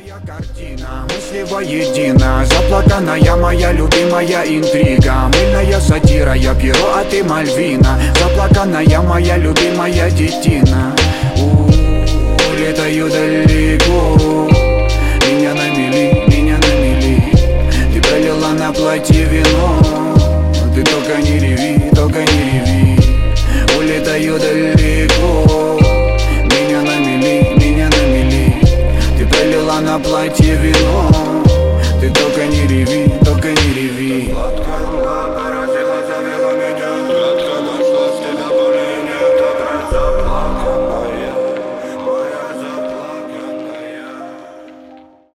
Моя картина, мысли воедино. Заплаканная моя любимая интрига. Мыльная сатира, я перо, а ты Мальвина. Заплаканная моя любимая детина. Улетаю далеко.